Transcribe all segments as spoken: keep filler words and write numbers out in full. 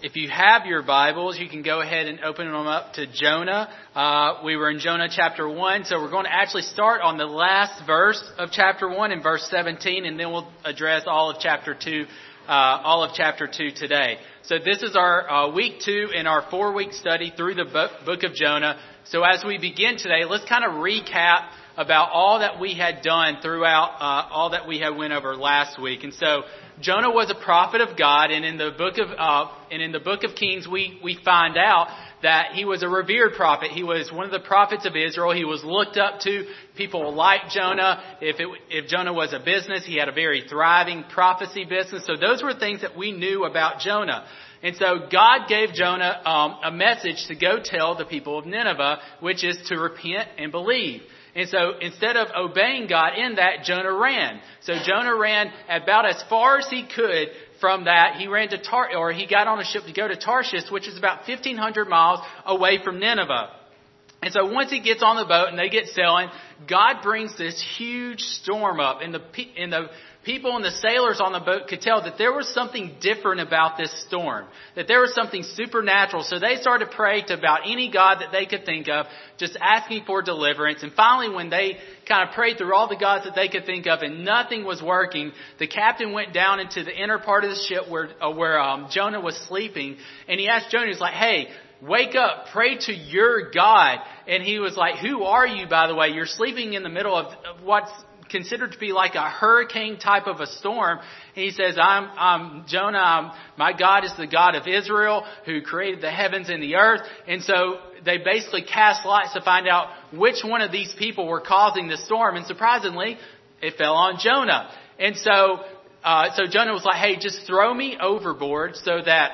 If you have your Bibles, you can go ahead and open them up to Jonah. Uh, we were in Jonah chapter one, so we're going to actually start on the last verse of chapter one in verse seventeen, and then we'll address all of chapter two, uh, all of chapter two today. So this is our uh, week two in our four-week study through the book of Jonah. So as we begin today, let's kind of recap about all that we had done throughout uh, all that we had went over last week. And so Jonah was a prophet of God, and in the book of uh, and in the book of Kings, we we find out that he was a revered prophet. He was one of the prophets of Israel. He was looked up to. People liked Jonah. If it, if Jonah was a business, he had a very thriving prophecy business. So those were things that we knew about Jonah. And so God gave Jonah um, a message to go tell the people of Nineveh, which is to repent and believe. And so instead of obeying God in that, Jonah ran. So Jonah ran about as far as he could from that. He ran to Tar, or he got on a ship to go to Tarshish, which is about fifteen hundred miles away from Nineveh. And so once he gets on the boat and they get sailing, God brings this huge storm up, and the and the people and the sailors on the boat could tell that there was something different about this storm, that there was something supernatural. So they started to pray to about any god that they could think of, just asking for deliverance. And finally, when they kind of prayed through all the gods that they could think of and nothing was working, the captain went down into the inner part of the ship where uh, where um, Jonah was sleeping, and he asked Jonah, he's like, "Hey, wake up, pray to your God." And he was like, "Who are you, by the way? You're sleeping in the middle of, of what's considered to be like a hurricane type of a storm." And he says, I'm, I'm Jonah. I'm, my God is the God of Israel who created the heavens and the earth. And so they basically cast lots to find out which one of these people were causing the storm. And surprisingly, it fell on Jonah. And so, uh, so Jonah was like, "Hey, just throw me overboard so that,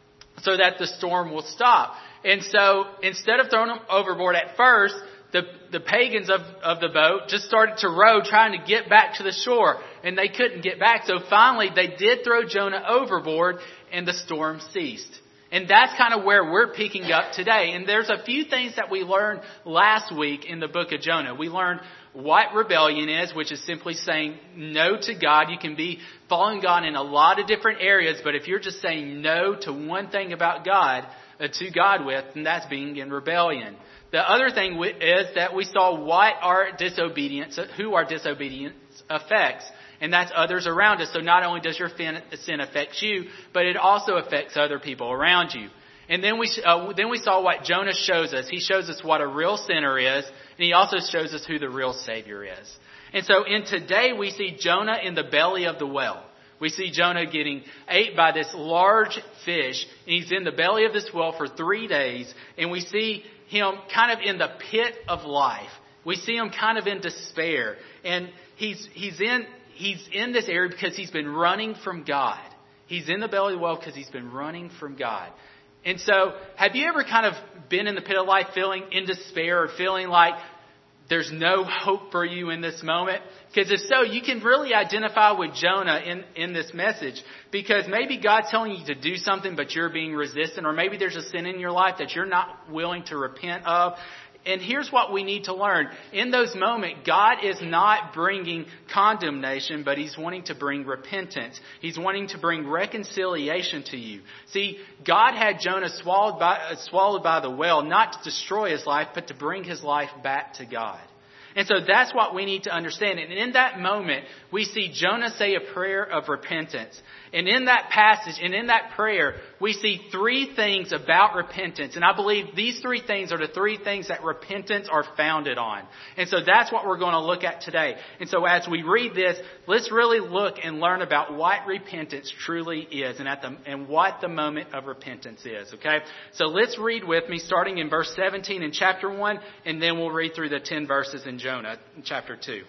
so that the storm will stop." And so instead of throwing him overboard at first, The, the pagans of, of the boat just started to row trying to get back to the shore, and they couldn't get back. So finally they did throw Jonah overboard and the storm ceased. And that's kind of where we're picking up today. And there's a few things that we learned last week in the book of Jonah. We learned what rebellion is, which is simply saying no to God. You can be following God in a lot of different areas, but if you're just saying no to one thing about God, uh, to God with, then that's being in rebellion. The other thing is that we saw what our disobedience, who our disobedience affects, and that's others around us. So not only does your sin affect you, but it also affects other people around you. And then we uh, then we saw what Jonah shows us. He shows us what a real sinner is, and he also shows us who the real Savior is. And so in today we see Jonah in the belly of the whale. We see Jonah getting ate by this large fish, and he's in the belly of this whale for three days, and we see him kind of in the pit of life. We see him kind of in despair, and he's he's in he's in this area because he's been running from God. He's in the belly of the whale because he's been running from God. And so, have you ever kind of been in the pit of life feeling in despair or feeling like there's no hope for you in this moment? Because if so, you can really identify with Jonah in, in this message. Because maybe God's telling you to do something, but you're being resistant. Or maybe there's a sin in your life that you're not willing to repent of. And here's what we need to learn. In those moments, God is not bringing condemnation, but He's wanting to bring repentance. He's wanting to bring reconciliation to you. See, God had Jonah swallowed by, uh, swallowed by the whale, not to destroy his life, but to bring his life back to God. And so that's what we need to understand. And in that moment, we see Jonah say a prayer of repentance. And in that passage, and in that prayer, we see three things about repentance. And I believe these three things are the three things that repentance are founded on. And so that's what we're going to look at today. And so as we read this, let's really look and learn about what repentance truly is and at the and what the moment of repentance is. Okay? So let's read with me, starting in verse seventeen in chapter one, and then we'll read through the ten verses in Jonah in chapter two.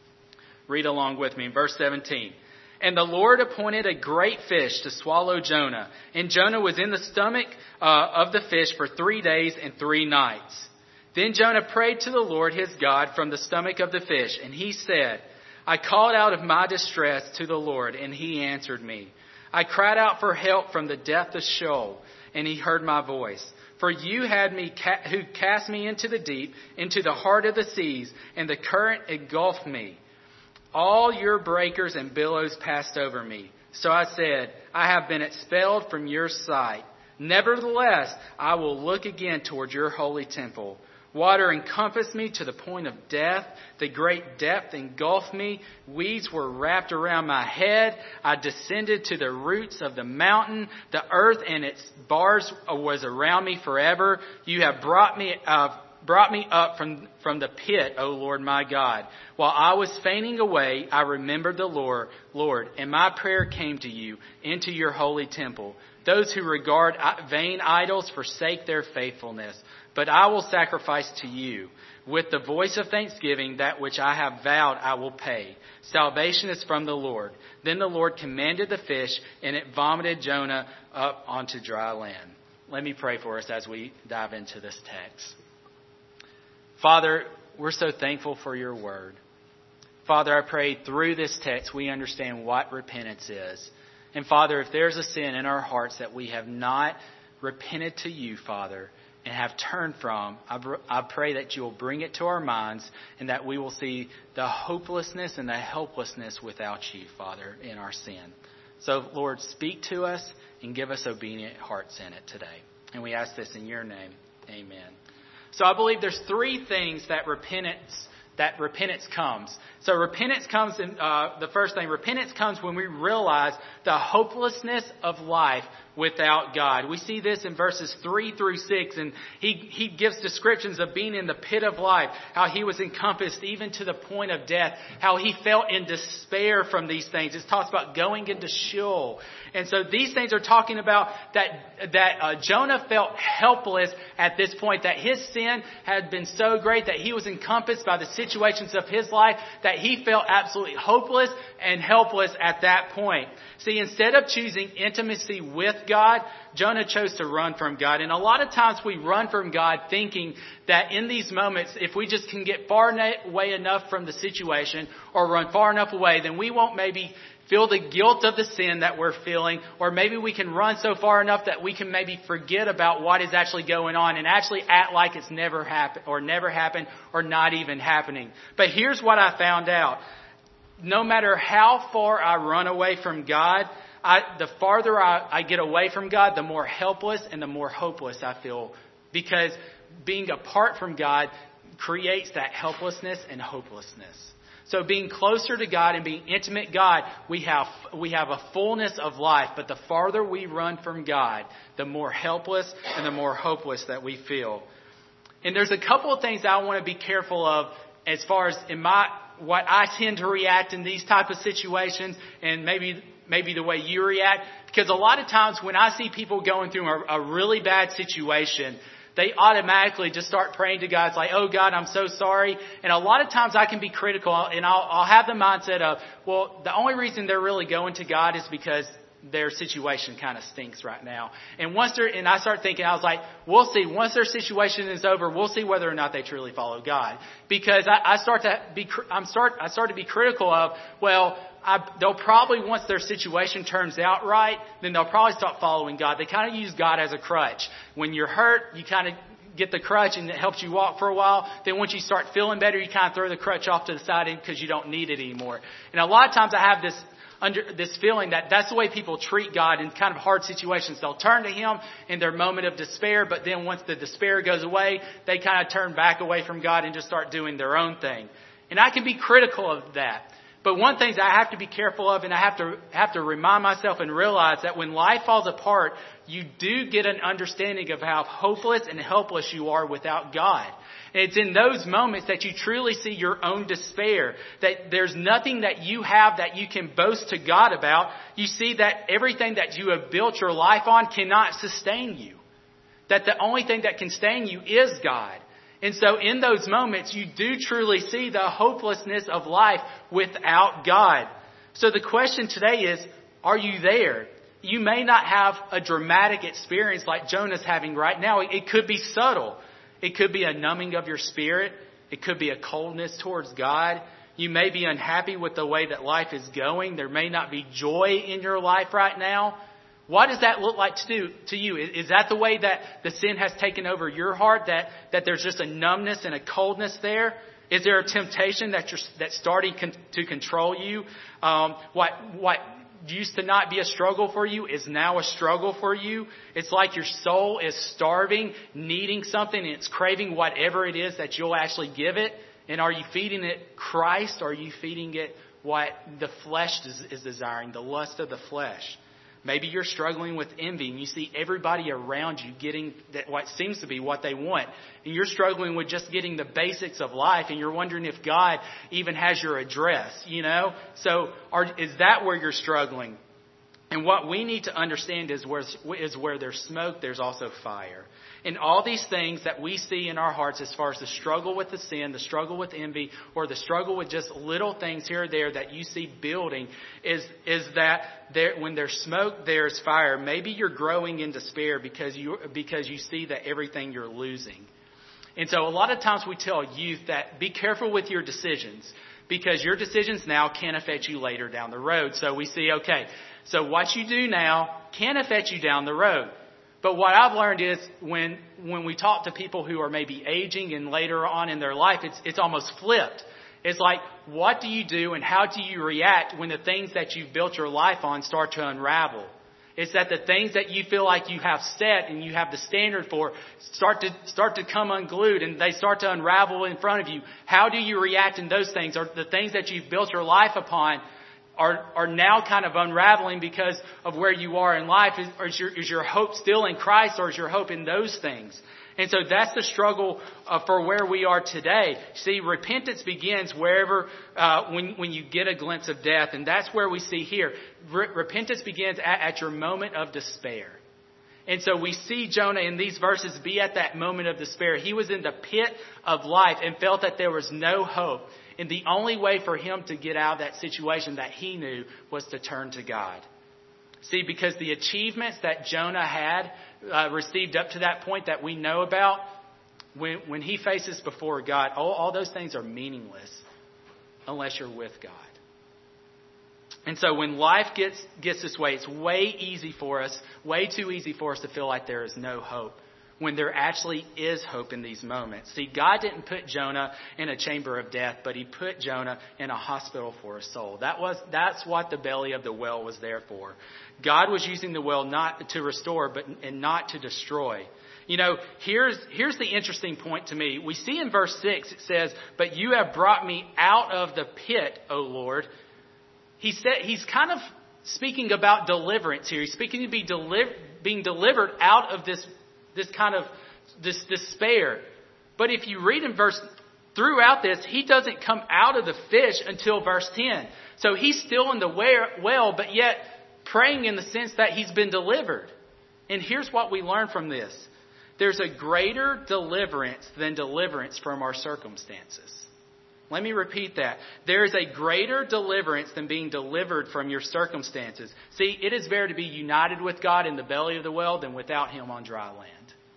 Read along with me in verse seventeen. And the Lord appointed a great fish to swallow Jonah. And Jonah was in the stomach uh, of the fish for three days and three nights. Then Jonah prayed to the Lord his God from the stomach of the fish. And he said, I called out of my distress to the Lord, and He answered me. I cried out for help from the depth of Sheol, and He heard my voice. For you had me, ca- who cast me into the deep, into the heart of the seas, and the current engulfed me. All your breakers and billows passed over me. So I said, I have been expelled from your sight. Nevertheless, I will look again toward your holy temple. Water encompassed me to the point of death. The great depth engulfed me. Weeds were wrapped around my head. I descended to the roots of the mountain. The earth and its bars was around me forever. You have brought me uh, brought me up from, from the pit, O Lord my God. While I was fainting away, I remembered the Lord, Lord, and my prayer came to you into your holy temple. Those who regard vain idols forsake their faithfulness. But I will sacrifice to you. With the voice of thanksgiving, that which I have vowed I will pay. Salvation is from the Lord. Then the Lord commanded the fish, and it vomited Jonah up onto dry land. Let me pray for us as we dive into this text. Father, we're so thankful for your word. Father, I pray through this text we understand what repentance is. And Father, if there's a sin in our hearts that we have not repented to you, Father, and have turned from, I, br- I pray that you will bring it to our minds and that we will see the hopelessness and the helplessness without you, Father, in our sin. So, Lord, speak to us and give us obedient hearts in it today. And we ask this in your name. Amen. So I believe there's three things that repentance that repentance comes. So repentance comes in, uh, the first thing, repentance comes when we realize the hopelessness of life without God. We see this in verses three through six, and he, he gives descriptions of being in the pit of life, how he was encompassed even to the point of death, how he felt in despair from these things. It talks about going into Sheol. And so these things are talking about that, that uh, Jonah felt helpless at this point, that his sin had been so great that he was encompassed by the situations of his life, that he felt absolutely hopeless and helpless at that point. See, instead of choosing intimacy with God, Jonah chose to run from God. And a lot of times we run from God thinking that in these moments, if we just can get far away enough from the situation or run far enough away, then we won't maybe feel the guilt of the sin that we're feeling, or maybe we can run so far enough that we can maybe forget about what is actually going on and actually act like it's never happened or never happened or not even happening. But here's what I found out. No matter how far I run away from God, I, the farther I, I get away from God, the more helpless and the more hopeless I feel, because being apart from God creates that helplessness and hopelessness. So being closer to God and being intimate with God, we have we have a fullness of life. But the farther we run from God, the more helpless and the more hopeless that we feel. And there's a couple of things I want to be careful of as far as in my what I tend to react in these type of situations, and maybe maybe the way you react. Because a lot of times when I see people going through a, a really bad situation, they automatically just start praying to God. It's like, oh God, I'm so sorry. And a lot of times I can be critical, and I'll, I'll have the mindset of, well, the only reason they're really going to God is because their situation kind of stinks right now. And once they're, and I start thinking, I was like, we'll see. Once their situation is over, we'll see whether or not they truly follow God. Because I, I start to be, I'm start, I start to be critical of, well, I, they'll probably, once their situation turns out right, then they'll probably stop following God. They kind of use God as a crutch. When you're hurt, you kind of get the crutch and it helps you walk for a while. Then once you start feeling better, you kind of throw the crutch off to the side because you don't need it anymore. And a lot of times I have this under this feeling that that's the way people treat God in kind of hard situations. They'll turn to Him in their moment of despair, but then once the despair goes away, they kind of turn back away from God and just start doing their own thing. And I can be critical of that. But one thing that I have to be careful of, and I have to have to remind myself and realize that when life falls apart, you do get an understanding of how hopeless and helpless you are without God. And it's in those moments that you truly see your own despair, that there's nothing that you have that you can boast to God about. You see that everything that you have built your life on cannot sustain you. That the only thing that can sustain you is God. And so in those moments, you do truly see the hopelessness of life without God. So the question today is, are you there? You may not have a dramatic experience like Jonah's having right now. It could be subtle. It could be a numbing of your spirit. It could be a coldness towards God. You may be unhappy with the way that life is going. There may not be joy in your life right now. What does that look like to do to you? Is that the way that the sin has taken over your heart? That that there's just a numbness and a coldness there? Is there a temptation that you're that's starting con- to control you? Um, what what used to not be a struggle for you is now a struggle for you. It's like your soul is starving, needing something, and it's craving whatever it is that you'll actually give it. And are you feeding it Christ, or are you feeding it what the flesh is, is desiring, the lust of the flesh? Maybe you're struggling with envy and you see everybody around you getting that what seems to be what they want. And you're struggling with just getting the basics of life, and you're wondering if God even has your address, you know? So are, is that where you're struggling? And what we need to understand is where, is where there's smoke, there's also fire. And all these things that we see in our hearts as far as the struggle with the sin, the struggle with envy, or the struggle with just little things here or there that you see building, is, is that there, when there's smoke, there's fire. Maybe you're growing in despair because you, because you see that everything you're losing. And so a lot of times we tell youth that be careful with your decisions, because your decisions now can affect you later down the road. So we see, okay, so what you do now can affect you down the road. But what I've learned is when when we talk to people who are maybe aging and later on in their life, it's it's almost flipped. It's like, what do you do and how do you react when the things that you've built your life on start to unravel? It's that the things that you feel like you have set and you have the standard for start to start to come unglued, and they start to unravel in front of you. How do you react in those things? Or the things that you've built your life upon are are now kind of unraveling because of where you are in life. Is, or is, your, is your hope still in Christ, or is your hope in those things? And so that's the struggle uh, for where we are today. See, repentance begins wherever, uh, when when you get a glimpse of death. And that's where we see here. Re- repentance begins at, at your moment of despair. And so we see Jonah in these verses be at that moment of despair. He was in the pit of life and felt that there was no hope. And the only way for him to get out of that situation that he knew was to turn to God. See, because the achievements that Jonah had uh, received up to that point that we know about, when, when he faces before God, all, all those things are meaningless unless you're with God. And so when life gets gets this way, it's way easy for us, way too easy for us to feel like there is no hope, when there actually is hope in these moments. See, God didn't put Jonah in a chamber of death, but he put Jonah in a hospital for a soul. That was that's what the belly of the well was there for. God was using the well not to restore, but and not to destroy. You know, here's here's the interesting point to me. We see in verse six, it says, "But you have brought me out of the pit, O Lord." He said he's kind of speaking about deliverance here. He's speaking to be deliver, being delivered out of this this kind of this despair. But if you read in verse throughout this, he doesn't come out of the fish until verse ten. So he's still in the well, but yet praying in the sense that he's been delivered. And here's what we learn from this. There's a greater deliverance than deliverance from our circumstances. Let me repeat that. There is a greater deliverance than being delivered from your circumstances. See, it is better to be united with God in the belly of the well than without Him on dry land.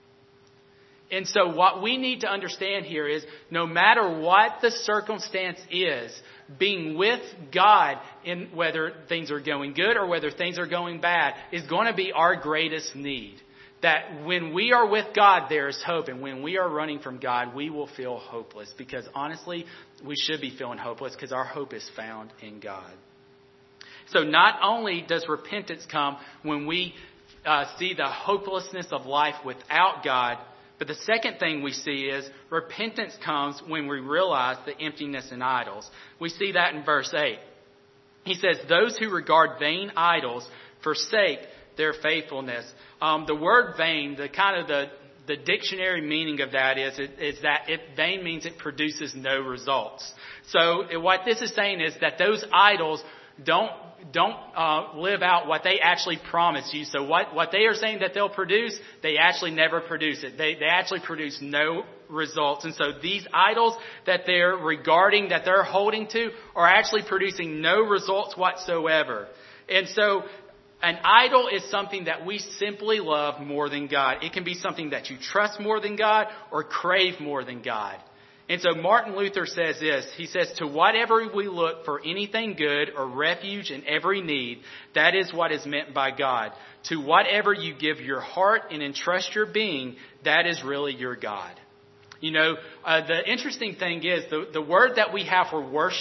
And so what we need to understand here is no matter what the circumstance is, being with God in whether things are going good or whether things are going bad is going to be our greatest need. That when we are with God, there is hope. And when we are running from God, we will feel hopeless. Because honestly, we should be feeling hopeless because our hope is found in God. So not only does repentance come when we uh, see the hopelessness of life without God, but the second thing we see is repentance comes when we realize the emptiness in idols. We see that in verse eight. He says, "Those who regard vain idols forsake their faithfulness." Um, the word vain, the kind of the, the dictionary meaning of that is, is that it, vain means it produces no results. So what this is saying is that those idols don't don't uh, live out what they actually promise you. So what, what they are saying that they'll produce, they actually never produce it. They, they actually produce no results. And so these idols that they're regarding, that they're holding to, are actually producing no results whatsoever. And so an idol is something that we simply love more than God. It can be something that you trust more than God or crave more than God. And so Martin Luther says this. He says, "To whatever we look for anything good or refuge in every need, that is what is meant by God. To whatever you give your heart and entrust your being, that is really your God." You know, uh, the interesting thing is the, the word that we have for worship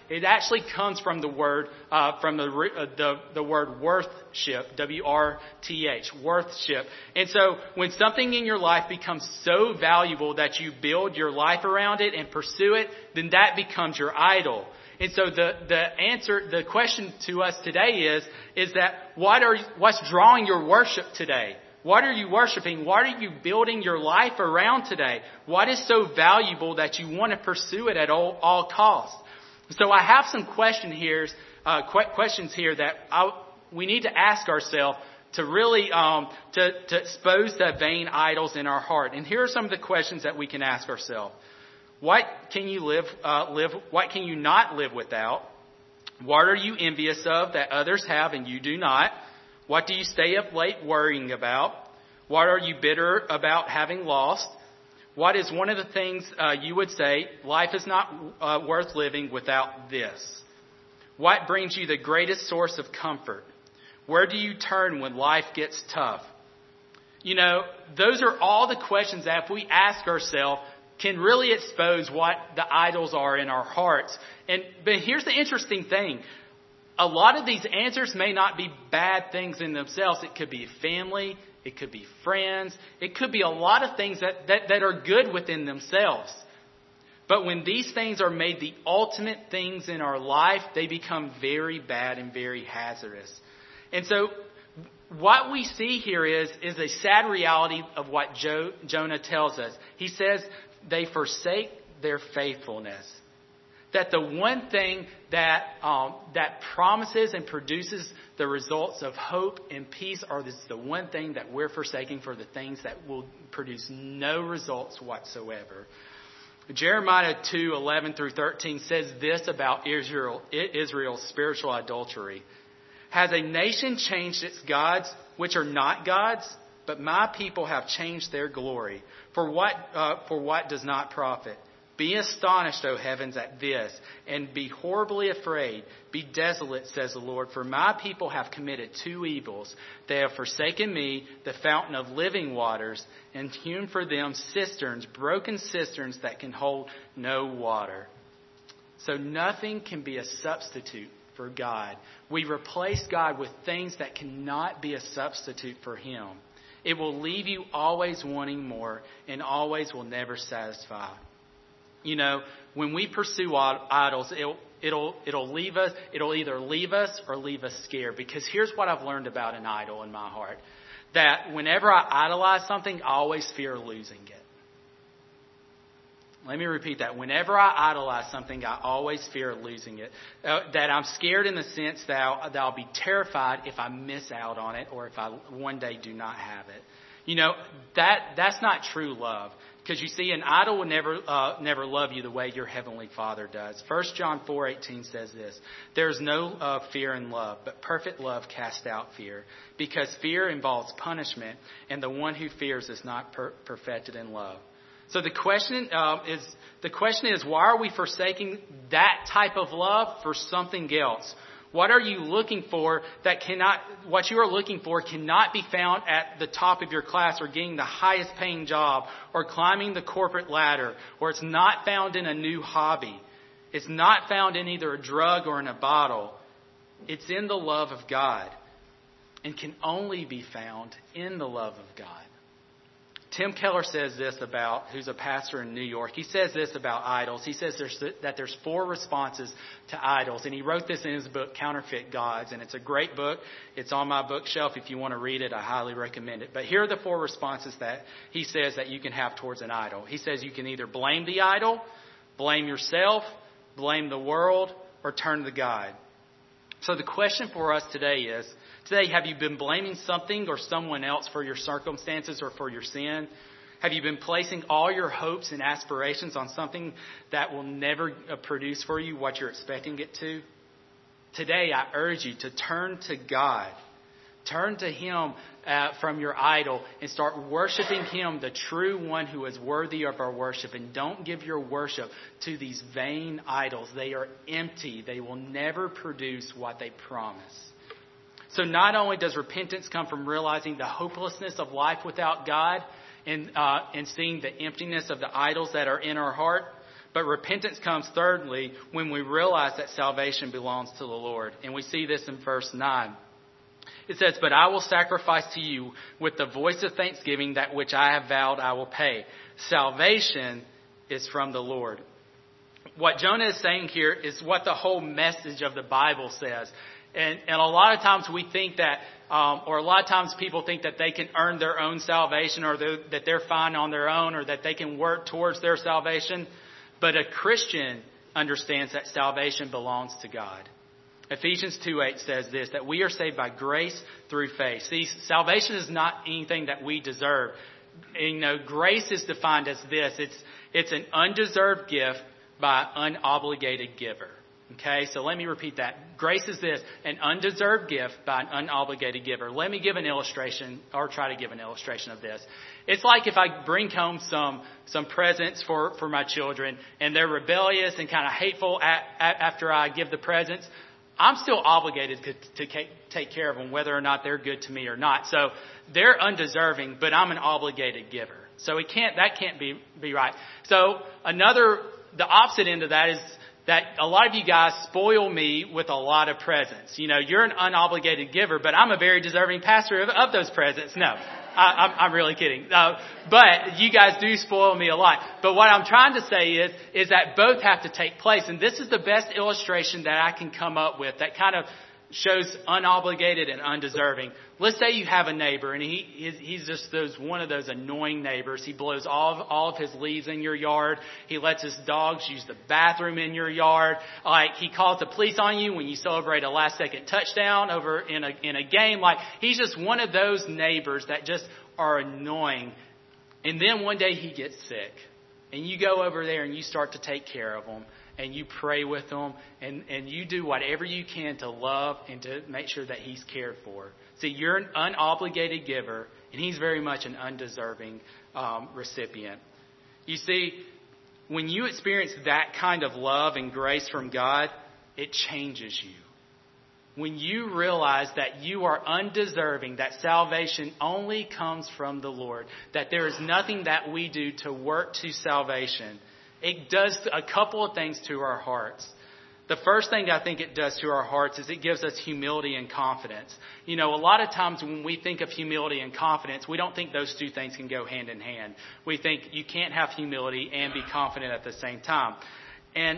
it actually comes from the word uh, from the, uh, the the word worthship, W R T H, worthship. And so when something in your life becomes so valuable that you build your life around it and pursue it, then that becomes your idol. And so the, the answer, the question to us today is, is that what are, what's drawing your worship today? What are you worshiping? What are you building your life around today? What is so valuable that you want to pursue it at all, all costs? So I have some question here, uh, qu- questions here that I, we need to ask ourselves to really, um, to, to expose the vain idols in our heart. And here are some of the questions that we can ask ourselves. What can you live, uh, live, what can you not live without? What are you envious of that others have and you do not? What do you stay up late worrying about? What are you bitter about having lost? What is one of the things uh, you would say, life is not uh, worth living without this? What brings you the greatest source of comfort? Where do you turn when life gets tough? You know, those are all the questions that if we ask ourselves, can really expose what the idols are in our hearts. And but here's the interesting thing. A lot of these answers may not be bad things in themselves. It could be family. It could be friends. It could be a lot of things that, that, that are good within themselves. But when these things are made the ultimate things in our life, they become very bad and very hazardous. And so what we see here is, is a sad reality of what Jo- Jonah tells us. He says, they forsake their faithfulness. That the one thing that um, that promises and produces the results of hope and peace are this the one thing that we're forsaking for the things that will produce no results whatsoever. Jeremiah two eleven through thirteen says this about Israel, Israel's spiritual adultery. Has a nation changed its gods, which are not gods? But my people have changed their glory. For what, uh, for what does not profit? Be astonished, O heavens, at this, and be horribly afraid. Be desolate, says the Lord, for my people have committed two evils. They have forsaken me, the fountain of living waters, and hewn for them cisterns, broken cisterns that can hold no water. So nothing can be a substitute for God. We replace God with things that cannot be a substitute for Him. It will leave you always wanting more and always will never satisfy. You know, when we pursue idols, it'll, it'll, it'll leave us, it'll either leave us or leave us scared. Because here's what I've learned about an idol in my heart. That whenever I idolize something, I always fear losing it. Let me repeat that. Whenever I idolize something, I always fear losing it. Uh, that I'm scared in the sense that I'll, that I'll be terrified if I miss out on it or if I one day do not have it. You know, that that's not true love. Because you see, an idol will never uh, never love you the way your Heavenly Father does. First John four eighteen says this, there is no uh, fear in love, but perfect love casts out fear. Because fear involves punishment, and the one who fears is not per- perfected in love. So the question uh, is, the question is, why are we forsaking that type of love for something else? What are you looking for that cannot, what you are looking for cannot be found at the top of your class or getting the highest paying job or climbing the corporate ladder, or it's not found in a new hobby. It's not found in either a drug or in a bottle. It's in the love of God and can only be found in the love of God. Tim Keller says this about, who's a pastor in New York. He says this about idols. He says there's, that there's four responses to idols. And he wrote this in his book, Counterfeit Gods. And it's a great book. It's on my bookshelf. If you want to read it, I highly recommend it. But here are the four responses that he says that you can have towards an idol. He says you can either blame the idol, blame yourself, blame the world, or turn to God. So the question for us today is, today, have you been blaming something or someone else for your circumstances or for your sin? Have you been placing all your hopes and aspirations on something that will never produce for you what you're expecting it to? Today, I urge you to turn to God. Turn to Him uh, from your idol and start worshiping Him, the true one who is worthy of our worship. And don't give your worship to these vain idols. They are empty. They will never produce what they promise. So not only does repentance come from realizing the hopelessness of life without God and, uh, and seeing the emptiness of the idols that are in our heart, But repentance comes thirdly when we realize that salvation belongs to the Lord. And we see this in verse nine. It says, "But I will sacrifice to you with the voice of thanksgiving that which I have vowed I will pay. Salvation is from the Lord." What Jonah is saying here is what the whole message of the Bible says. And, and a lot of times we think that, um, or a lot of times people think that they can earn their own salvation, or they're, that they're fine on their own, or that they can work towards their salvation. But a Christian understands that salvation belongs to God. Ephesians two eight says this, that we are saved by grace through faith. See, salvation is not anything that we deserve. You know, grace is defined as this. It's, it's an undeserved gift by an unobligated giver. Okay, so let me repeat that. Grace is this, an undeserved gift by an unobligated giver. Let me give an illustration, or try to give an illustration of this. It's like if I bring home some some presents for, for my children, and they're rebellious and kind of hateful at, at, after I give the presents. I'm still obligated to, to take care of them, whether or not they're good to me or not. So they're undeserving, but I'm an obligated giver. So it can't that can't be be right. So another, the opposite end of that is that a lot of you guys spoil me with a lot of presents. You know, you're an unobligated giver, but I'm a very deserving pastor of, of those presents. No, I, I'm, I'm really kidding. Uh, but you guys do spoil me a lot. But what I'm trying to say is, is that both have to take place. And this is the best illustration that I can come up with that kind of shows unobligated and undeserving. Let's say you have a neighbor, and he he's, he's just those one of those annoying neighbors. He blows all of, all of his leaves in your yard. He lets his dogs use the bathroom in your yard. Like, he calls the police on you when you celebrate a last second touchdown over in a in a game. Like, he's just one of those neighbors that just are annoying. And then one day he gets sick, and you go over there and you start to take care of him. And you pray with them, and, and you do whatever you can to love and to make sure that he's cared for. See, you're an unobligated giver, and he's very much an undeserving um, recipient. You see, when you experience that kind of love and grace from God, it changes you. When you realize that you are undeserving, that salvation only comes from the Lord, that there is nothing that we do to work to salvation, it does a couple of things to our hearts. The first thing I think it does to our hearts is it gives us humility and confidence. You know, a lot of times when we think of humility and confidence, we don't think those two things can go hand in hand. We think you can't have humility and be confident at the same time. And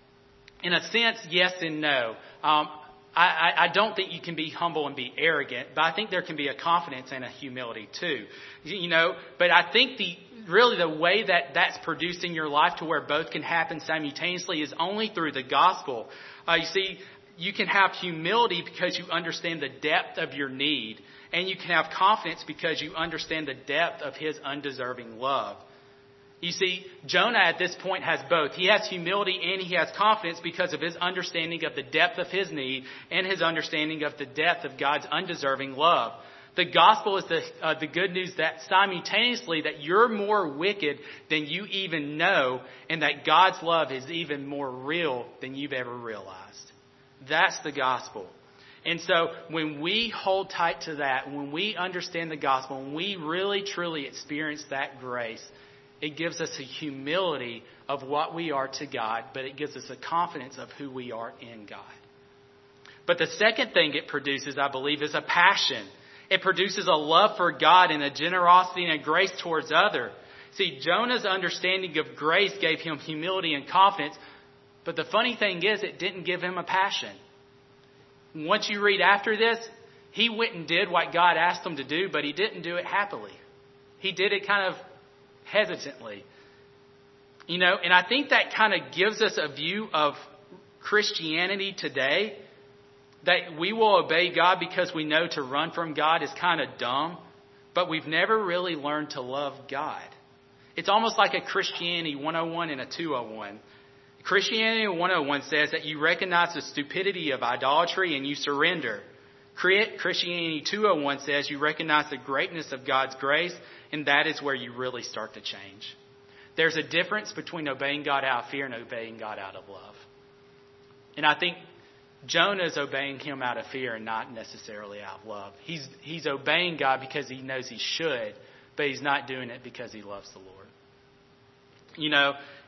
in a sense, yes and no. Um, I, I don't think you can be humble and be arrogant, but I think there can be a confidence and a humility too. You know, but I think the really the way that that's produced in your life to where both can happen simultaneously is only through the gospel. Uh, you see, you can have humility because you understand the depth of your need, and you can have confidence because you understand the depth of his undeserving love. You see, Jonah at this point has both. He has humility and he has confidence because of his understanding of the depth of his need and his understanding of the depth of God's undeserving love. The gospel is the uh, the good news that simultaneously that you're more wicked than you even know, and that God's love is even more real than you've ever realized. That's the gospel. And so when we hold tight to that, when we understand the gospel, when we really truly experience that grace, it gives us a humility of what we are to God, but it gives us a confidence of who we are in God. But the second thing it produces, I believe, is a passion. It produces a love for God and a generosity and a grace towards others. See, Jonah's understanding of grace gave him humility and confidence, but the funny thing is it didn't give him a passion. Once you read after this, he went and did what God asked him to do, but he didn't do it happily. He did it kind of hesitantly. You know, and I think that kind of gives us a view of Christianity today, that we will obey God because we know to run from God is kind of dumb, but we've never really learned to love God. It's almost like a Christianity one oh one and a two oh one. Christianity one oh one says that you recognize the stupidity of idolatry and you surrender. Christianity two oh one says you recognize the greatness of God's grace, and that is where you really start to change. There's a difference between obeying God out of fear and obeying God out of love. And I think Jonah is obeying him out of fear and not necessarily out of love. He's he's obeying God because he knows he should, but he's not doing it because he loves the Lord. You know,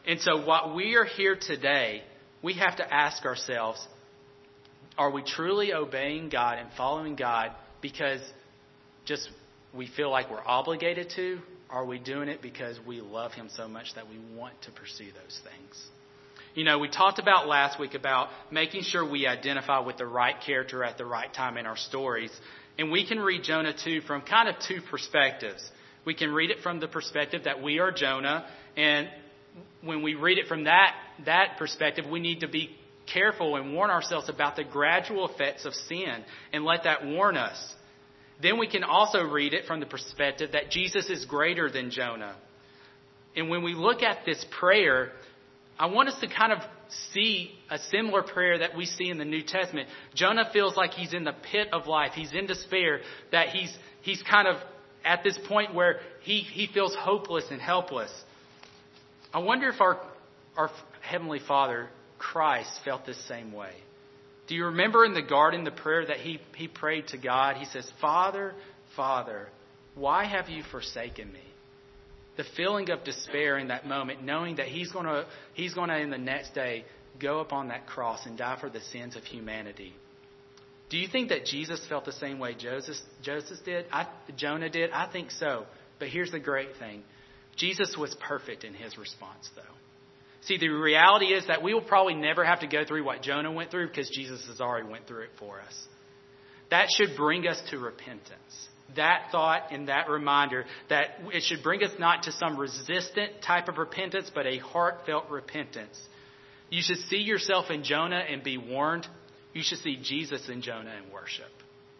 And so while we are here today, we have to ask ourselves, are we truly obeying God and following God because just we feel like we're obligated to? Are we doing it because we love Him so much that we want to pursue those things? You know, we talked about last week about making sure we identify with the right character at the right time in our stories. And we can read Jonah two from kind of two perspectives. We can read it from the perspective that we are Jonah. And when we read it from that, that perspective, we need to be careful and warn ourselves about the gradual effects of sin and let that warn us. Then we can also read it from the perspective that Jesus is greater than Jonah. And when we look at this prayer, I want us to kind of see a similar prayer that we see in the New Testament. Jonah feels like he's in the pit of life. He's in despair, that he's he's kind of at this point where he, he feels hopeless and helpless. I wonder if our our Heavenly Father, Christ, felt this same way. Do you remember in the garden the prayer that he, he prayed to God? He says, Father, Father, why have you forsaken me? The feeling of despair in that moment, knowing that he's going to, he's going to in the next day go up on that cross and die for the sins of humanity. Do you think that Jesus felt the same way Joseph, Joseph did? I, Jonah did? I think so. But here's the great thing. Jesus was perfect in his response, though. See, the reality is that we will probably never have to go through what Jonah went through because Jesus has already went through it for us. That should bring us to repentance. That thought and that reminder that it should bring us not to some resistant type of repentance, but a heartfelt repentance. You should see yourself in Jonah and be warned. You should see Jesus in Jonah and worship.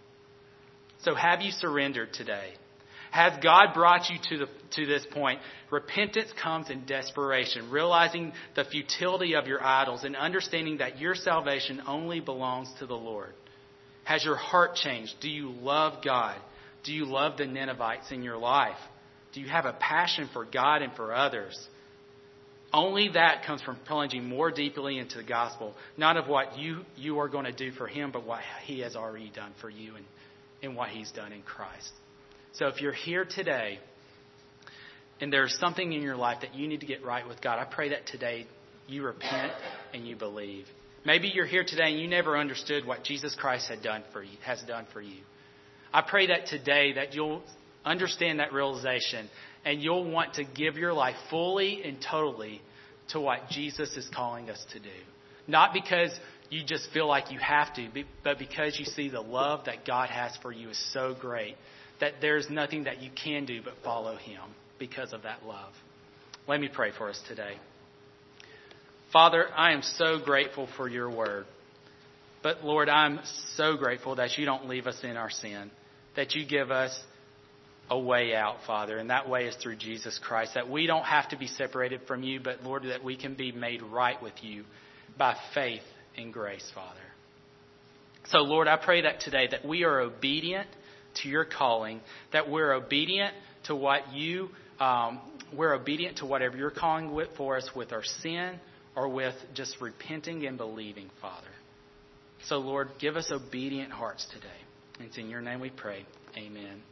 So have you surrendered today? Has God brought you to the to this point? Repentance comes in desperation, realizing the futility of your idols and understanding that your salvation only belongs to the Lord. Has your heart changed? Do you love God? Do you love the Ninevites in your life? Do you have a passion for God and for others? Only that comes from plunging more deeply into the gospel, not of what you, you are going to do for Him, but what He has already done for you and, and what He's done in Christ. So if you're here today and there's something in your life that you need to get right with God, I pray that today you repent and you believe. Maybe you're here today and you never understood what Jesus Christ had done for you, has done for you. I pray that today that you'll understand that realization and you'll want to give your life fully and totally to what Jesus is calling us to do. Not because you just feel like you have to, but because you see the love that God has for you is so great that there's nothing that you can do but follow Him because of that love. Let me pray for us today. Father, I am so grateful for your word. But Lord, I'm so grateful that you don't leave us in our sin, that you give us a way out, Father, and that way is through Jesus Christ, that we don't have to be separated from you, but Lord, that we can be made right with you by faith and grace, Father. So Lord, I pray that today that we are obedient to your calling, that we're obedient to what you, um, we're obedient to whatever you're calling with for us with our sin or with just repenting and believing, Father. So Lord, give us obedient hearts today. It's in your name we pray. Amen.